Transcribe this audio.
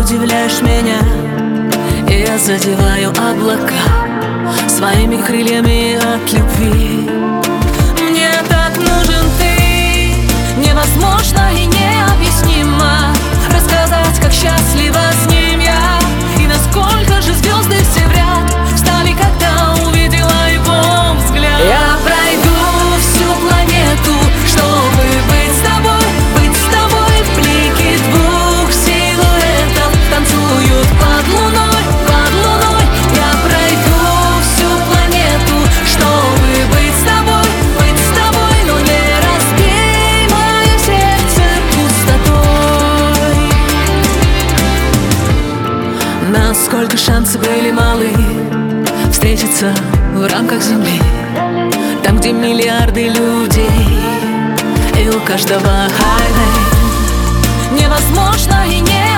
удивляешь меня, и я задеваю облака своими крыльями от любви. Мне так нужен ты, невозможно и необъяснимо рассказать, как счастлива с ним я, и насколько же звезды все в ряд встали, когда увидела его взгляд. Я пройду всю планету, чтобы быть с тобой, быть с тобой. Блики двух силуэтов танцуют под луной, под луной. Я пройду всю планету, чтобы быть с тобой, быть с тобой. Но не разбей мое сердце пустотой. Насколько шансы были малы встретиться в рамках Земли, там, где миллиарды людей, и у каждого highway невозможно и не